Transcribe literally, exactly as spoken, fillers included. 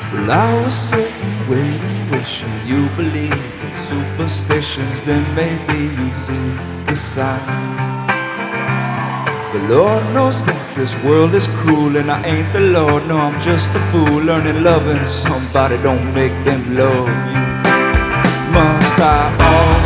Well, I was sitting, waiting, wishing you believed in superstitions. Then maybe you'd see the signs. The Lord knows that this world is cruel, and I ain't the Lord, no, I'm just a fool. Learning loving somebody don't make them love you. Must I always